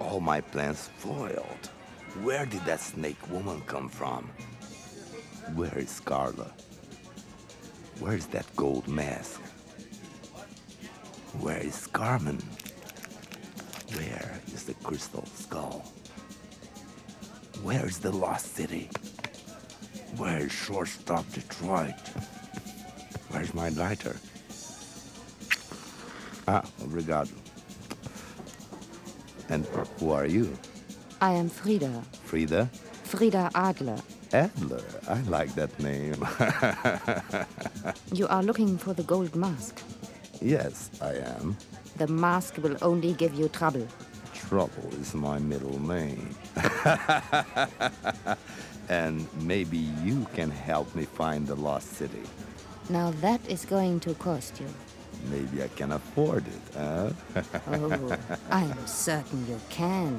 All my plans foiled. Where did that snake woman come from? Where is Carla? Where is that gold mask? Where is Carmen? Where is the crystal skull? Where is the lost city? Where is shortstop Detroit? Where's my lighter? Obrigado. And who are you? I am Frida. Frida? Frida Adler. Adler. I like that name. You are looking for the gold mask. Yes, I am. The mask will only give you trouble. Trouble is my middle name. And maybe you can help me find the lost city. Now that is going to cost you. Maybe I can afford it, huh? Oh, I am certain you can.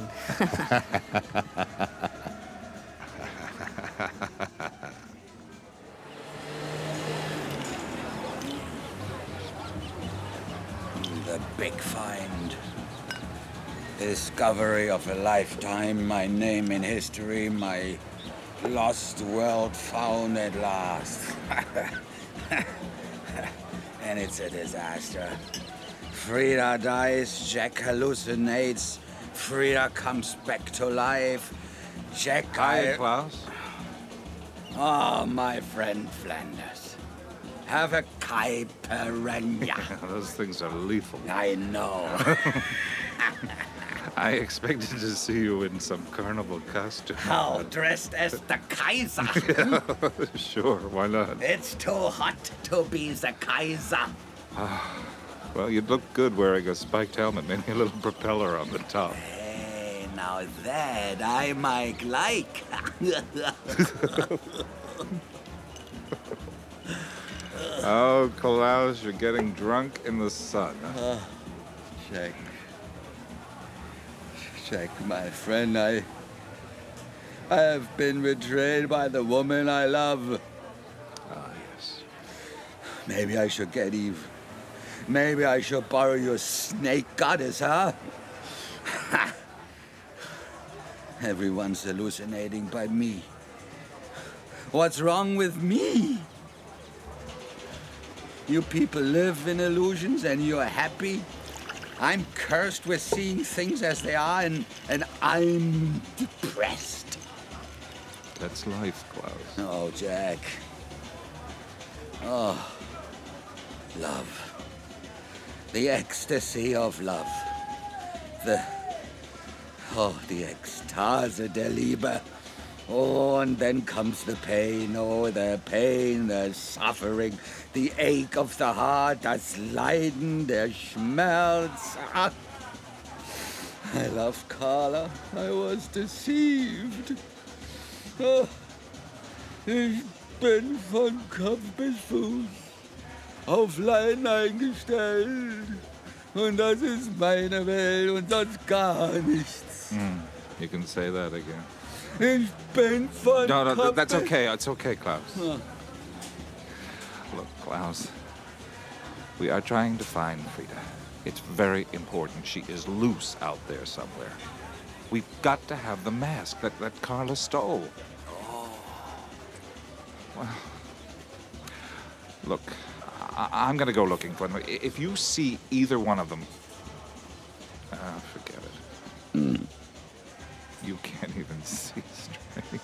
The big find. Discovery of a lifetime, my name in history, my lost world found at last. And it's a disaster. Frida dies, Jack hallucinates, Frida comes back to life. Jack, Hi, Klaus. Oh, my friend Flanders. Have a caipirinha. Those things are lethal. I know. I expected to see you in some carnival costume. How, dressed as the Kaiser? Sure, why not? It's too hot to be the Kaiser. Well, you'd look good wearing a spiked helmet, maybe a little propeller on the top. Hey, now that I might like. Oh, Klaus, you're getting drunk in the sun. Jack, my friend, I have been betrayed by the woman I love. Ah, yes. Maybe I should get even. Maybe I should borrow your snake goddess, huh? Everyone's hallucinating by me. What's wrong with me? You people live in illusions and you're happy. I'm cursed with seeing things as they are and I'm depressed. That's life, Klaus. Oh, Jack. Oh, love. The ecstasy of love. The Ekstase der Liebe. Oh, and then comes the pain. Oh, the pain, the suffering, the ache of the heart, das Leiden, der Schmerz. Ah. I loved Carla. I was deceived. Oh, ich bin von Kopf bis Fuß auf Leiden eingestellt. Und das ist meine Welt und sonst gar nichts. You can say that again. Ich bin von No, Kopf that's bis- okay. It's okay, Klaus. Oh. Look, Klaus, we are trying to find Frida. It's very important. She is loose out there somewhere. We've got to have the mask that Carla stole. Well, look, I'm going to go looking for them. If you see either one of them, forget it. You can't even see straight.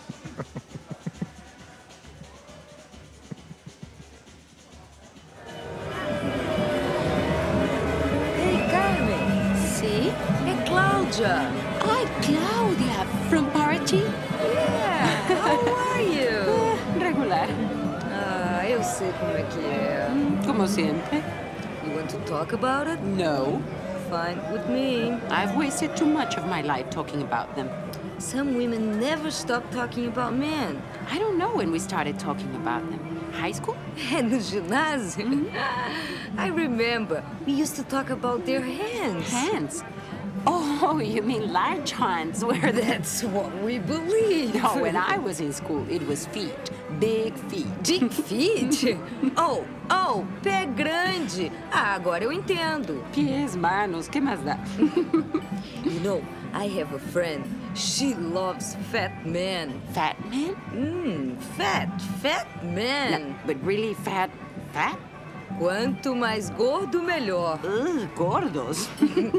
Hey, Carmen. See? Hey, Cláudia. Hi, Claudia, from party? Yeah, how are you? Regular. Ah, eu sei como é que é. Como sempre. You want to talk about it? No. Fine with me. I've wasted too much of my life talking about them. Some women never stop talking about men. I don't know when we started talking about them. High school? É no ginásio? I remember. We used to talk about their hands. Hands. Oh, you mean large hands where the... That's what we believe. No, when I was in school, it was feet. Big feet. Dick feet? Oh, pé grande. Ah, agora eu entendo. Pies, manos, ¿qué más da? You know, I have a friend. She loves fat men. Fat man? Fat men. No, but really fat? Quanto mais gordo, melhor. Ugh, gordos.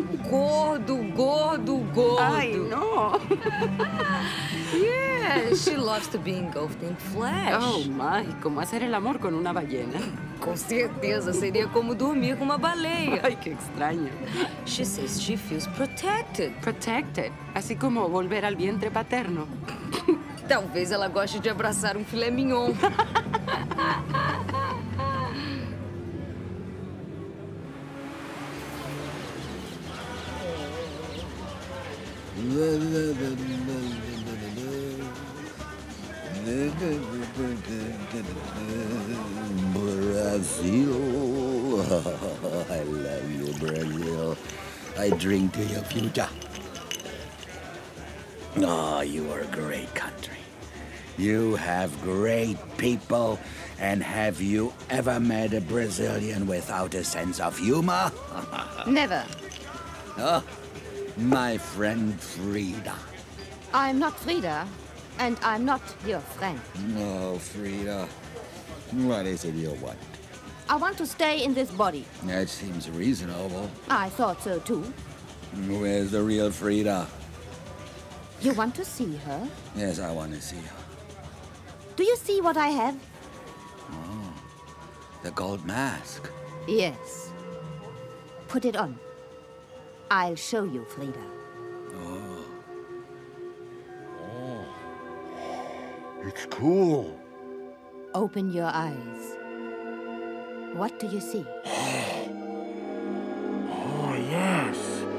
Gordo. Ay, no. Yeah, she loves to be engulfed in flesh. Oh, my, como hacer el amor con una ballena. Com certeza, seria como dormir com uma baleia. Ay, qué extraño. She says she feels protected. Protected, así como volver al vientre paterno. Talvez ela goste de abraçar um filé mignon. Brazil. I love you, Brazil. I drink to your future. Oh, you are a great country. You have great people. And have you ever met a Brazilian without a sense of humor? Never. Oh, my friend Frida. I'm not Frida, and I'm not your friend. No, Frida. What is it you want? I want to stay in this body. That seems reasonable. I thought so too. Where's the real Frida? You want to see her? Yes, I want to see her. Do you see what I have? The gold mask. Yes. Put it on. I'll show you, Frida. It's cool. Open your eyes. What do you see? Oh, yes.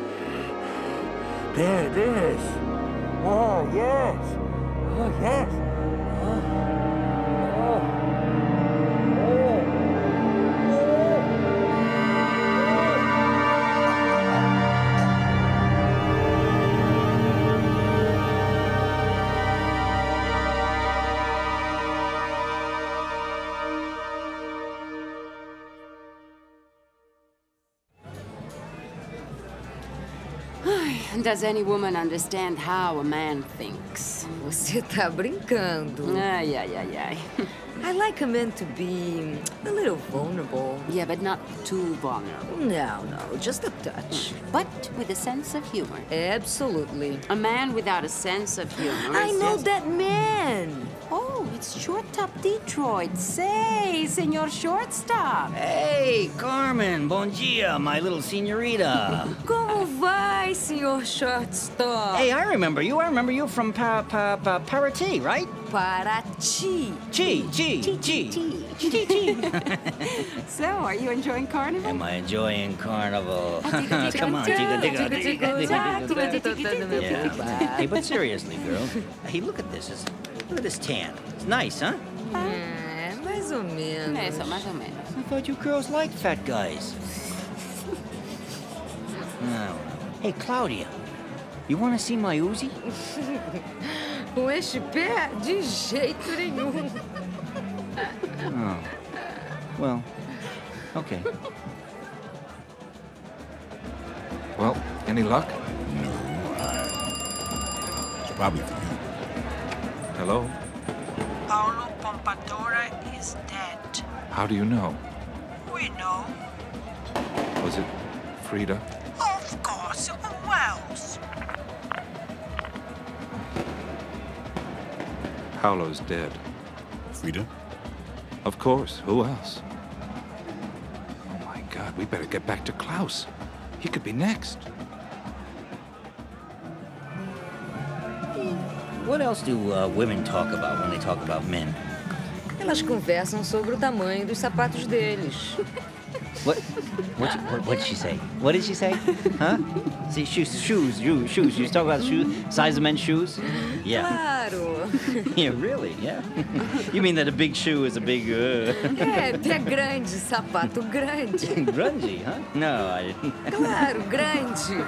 There it is. Oh, yes. Oh, yes. Does any woman understand how a man thinks? Você tá brincando. Ay. I like a man to be a little vulnerable. Yeah, but not too vulnerable. No, just a touch. But with a sense of humor. Absolutely. A man without a sense of humor. I is know just- that man. Oh, it's Short-Top Detroit. Say, Senor Shortstop. Hey, Carmen, bom dia, my little senorita. Como vai, senhor Shortstop? Hey, I remember you. I remember you from Paraty, right? Paraty. Chi. So, are you enjoying Carnival? Am I enjoying Carnival? Tico, Come on, tico, tico, tico, tico. tico. Yeah. Hey, but seriously, girl. Hey, look at this. Look at this tan. It's nice, huh? É, mais ou menos. Eso, más o menos. I thought you girls liked fat guys. No. Hey, Claudia. You want to see my Uzi? Com este pé, de jeito nenhum. Oh. Well, okay. Well, any luck? It's probably for you. Hello? Paulo Pompadora is dead. How do you know? We know. Was it Frida? Of course, who else? Paolo's dead. Frida? Of course. Who else? Oh my God, we better get back to Klaus. He could be next. What else do women talk about when they talk about men? Elas conversam sobre o tamanho dos sapatos deles. What did she say? What did she say? Huh? See, shoes. You talk about shoes, size of men's shoes? Yeah. Claro. Yeah, really, yeah. You mean that a big shoe is a big, É, pé grande, sapato grande. grungy, huh? No, I didn't. Claro, grande.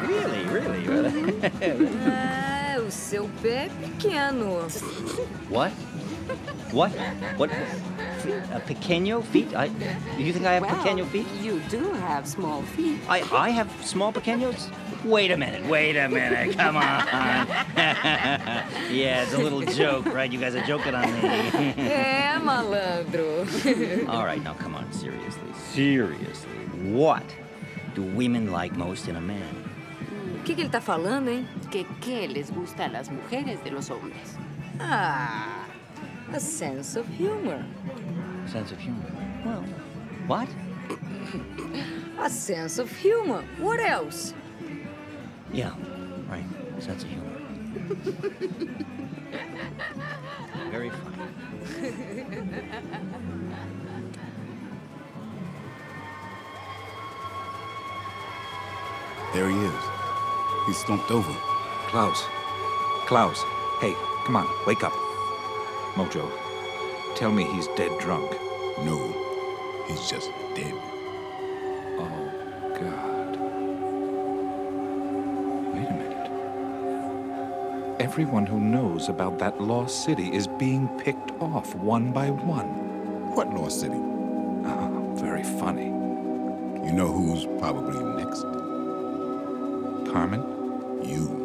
Really? Ah, o seu pé é pequeno. What? What? What? Pequeño feet? You think I have pequeño feet? You do have small feet. I have small pequeños? Wait a minute. Come on. Yeah, it's a little joke, right? You guys are joking on me. É, malandro. All right, now come on, seriously. What do women like most in a man? O que ele tá falando, hein? ¿Qué les gusta a las mujeres de los hombres? Ah, a sense of humor. Sense of humor. Well, what? A sense of humor. What else? Yeah, right. Sense of humor. Very funny. There he is. He's slumped over. Klaus. Hey, come on, wake up. Mojo, tell me he's dead drunk. No, he's just dead. Oh, God. Wait a minute. Everyone who knows about that lost city is being picked off one by one. What lost city? Very funny. You know who's probably next? Carmen? You.